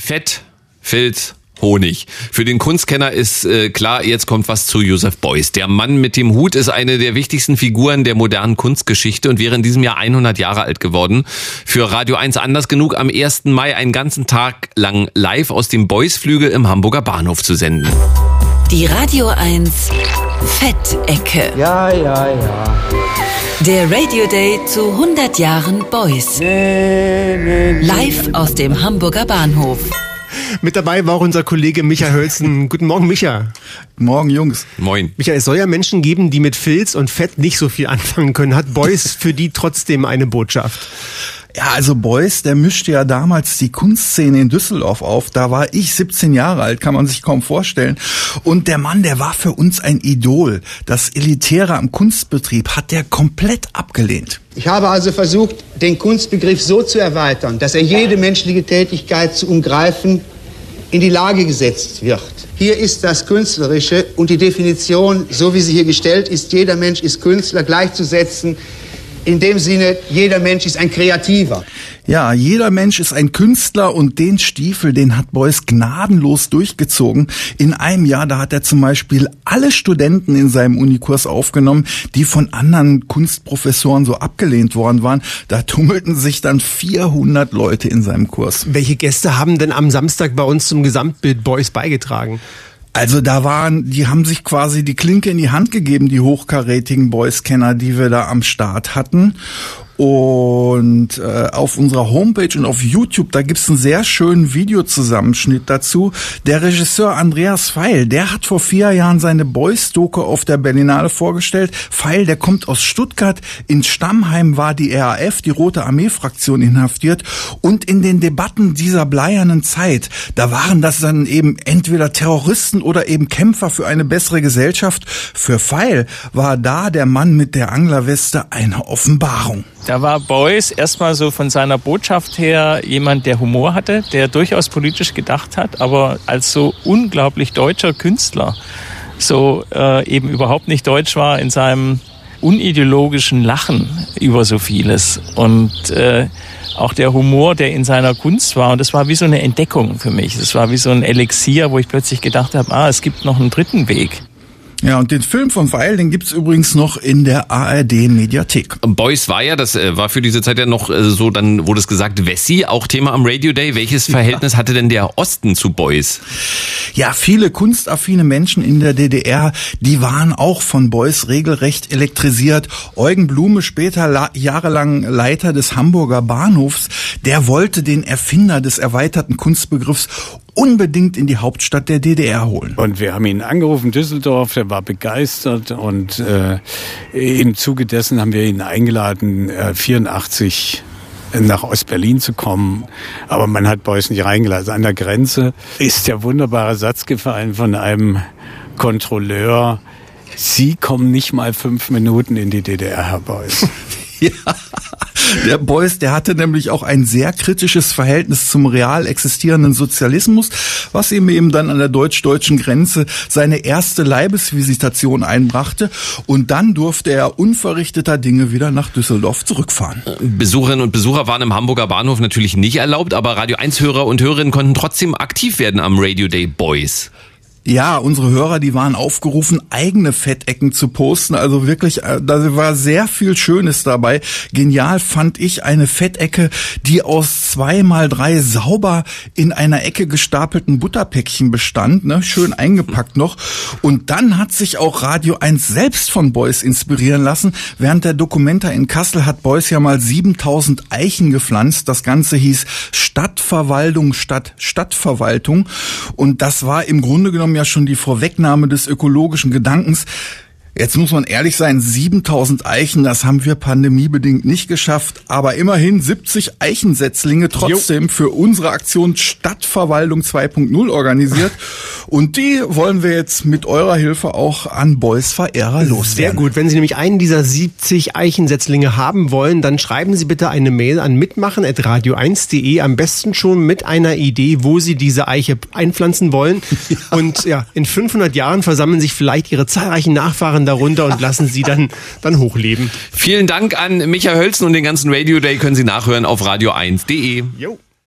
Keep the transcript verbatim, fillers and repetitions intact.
Fett, Filz, Honig. Für den Kunstkenner ist äh, klar, jetzt kommt was zu Joseph Beuys. Der Mann mit dem Hut ist eine der wichtigsten Figuren der modernen Kunstgeschichte und wäre in diesem Jahr hundert Jahre alt geworden. Für Radio eins anders genug, am ersten Mai einen ganzen Tag lang live aus dem Beuys-Flügel im Hamburger Bahnhof zu senden. Die Radio eins Fettecke. Ja, ja, ja. Der Radio Day zu hundert Jahren Beuys. Nee, nee, nee. Live aus dem Hamburger Bahnhof. Mit dabei war auch unser Kollege Micha Hölzen. Guten Morgen, Micha. Morgen, Jungs. Moin. Micha, es soll ja Menschen geben, die mit Filz und Fett nicht so viel anfangen können. Hat Beuys für die trotzdem eine Botschaft? Ja, also Beuys, der mischte ja damals die Kunstszene in Düsseldorf auf. Da war ich siebzehn Jahre alt, kann man sich kaum vorstellen. Und der Mann, der war für uns ein Idol. Das Elitäre am Kunstbetrieb hat der komplett abgelehnt. Ich habe also versucht, den Kunstbegriff so zu erweitern, dass er jede menschliche Tätigkeit zu umgreifen in die Lage gesetzt wird. Hier ist das Künstlerische und die Definition, so wie sie hier gestellt ist, jeder Mensch ist Künstler, gleichzusetzen. In dem Sinne, jeder Mensch ist ein Kreativer. Ja, jeder Mensch ist ein Künstler und den Stiefel, den hat Beuys gnadenlos durchgezogen. In einem Jahr, da hat er zum Beispiel alle Studenten in seinem Unikurs aufgenommen, die von anderen Kunstprofessoren so abgelehnt worden waren. Da tummelten sich dann vierhundert Leute in seinem Kurs. Welche Gäste haben denn am Samstag bei uns zum Gesamtbild Beuys beigetragen? Also da waren, die haben sich quasi die Klinke in die Hand gegeben, die hochkarätigen Beuys-Kenner, die wir da am Start hatten. Und äh, auf unserer Homepage und auf YouTube, da gibt's einen sehr schönen Videozusammenschnitt dazu. Der Regisseur Andreas Feil, der hat vor vier Jahren seine Beuys-Doku auf der Berlinale vorgestellt. Feil, der kommt aus Stuttgart. In Stammheim war die R A F, die Rote Armee-Fraktion, inhaftiert. Und in den Debatten dieser bleiernen Zeit, da waren das dann eben entweder Terroristen oder eben Kämpfer für eine bessere Gesellschaft. Für Feil war da der Mann mit der Anglerweste eine Offenbarung. Da war Beuys erstmal so von seiner Botschaft her jemand, der Humor hatte, der durchaus politisch gedacht hat, aber als so unglaublich deutscher Künstler so äh, eben überhaupt nicht deutsch war in seinem unideologischen Lachen über so vieles und äh, auch der Humor, der in seiner Kunst war. Und das war wie so eine Entdeckung für mich. Das war wie so ein Elixier, wo ich plötzlich gedacht habe, ah, es gibt noch einen dritten Weg. Ja, und den Film von Feil, den gibt's übrigens noch in der A R D-Mediathek. Beuys war ja, das war für diese Zeit ja noch so, dann wurde es gesagt, Wessi, auch Thema am Radio Day. Welches Verhältnis ja. hatte denn der Osten zu Beuys? Ja, viele kunstaffine Menschen in der D D R, die waren auch von Beuys regelrecht elektrisiert. Eugen Blume, später la- jahrelang Leiter des Hamburger Bahnhofs, der wollte den Erfinder des erweiterten Kunstbegriffs unbedingt in die Hauptstadt der D D R holen. Und wir haben ihn angerufen, Düsseldorf, der war begeistert und äh, im Zuge dessen haben wir ihn eingeladen, äh, vierundachtzig nach Ostberlin zu kommen, aber man hat Beuys nicht reingelassen. An der Grenze ist der wunderbare Satz gefallen von einem Kontrolleur: Sie kommen nicht mal fünf Minuten in die D D R, Herr Beuys. Ja, der Beuys, der hatte nämlich auch ein sehr kritisches Verhältnis zum real existierenden Sozialismus, was ihm eben dann an der deutsch-deutschen Grenze seine erste Leibesvisitation einbrachte. Und dann durfte er unverrichteter Dinge wieder nach Düsseldorf zurückfahren. Besucherinnen und Besucher waren im Hamburger Bahnhof natürlich nicht erlaubt, aber Radio eins Hörer und Hörerinnen konnten trotzdem aktiv werden am Radio Day Beuys. Ja, unsere Hörer, die waren aufgerufen, eigene Fettecken zu posten. Also wirklich, da war sehr viel Schönes dabei. Genial fand ich eine Fettecke, die aus zwei mal drei sauber in einer Ecke gestapelten Butterpäckchen bestand, ne, schön eingepackt noch. Und dann hat sich auch Radio eins selbst von Beuys inspirieren lassen. Während der Documenta in Kassel hat Beuys ja mal siebentausend Eichen gepflanzt. Das Ganze hieß Stadtverwaltung statt Stadtverwaltung. Und das war im Grunde genommen ja schon die Vorwegnahme des ökologischen Gedankens. Jetzt muss man ehrlich sein, siebentausend Eichen, das haben wir pandemiebedingt nicht geschafft, aber immerhin siebzig Eichensetzlinge trotzdem jo. für unsere Aktion Stadtverwaltung zwei Punkt null organisiert. Und die wollen wir jetzt mit eurer Hilfe auch an Beuys Verehrer loswerden. Sehr gut. Wenn Sie nämlich einen dieser siebzig Eichensetzlinge haben wollen, dann schreiben Sie bitte eine Mail an mitmachen at radio eins punkt de, am besten schon mit einer Idee, wo Sie diese Eiche einpflanzen wollen. Ja. Und ja, in fünfhundert Jahren versammeln sich vielleicht Ihre zahlreichen Nachfahren darunter und lassen sie dann, dann hochleben. Vielen Dank an Micha Hölzen und den ganzen Radio Day können Sie nachhören auf radio eins punkt de. Jo.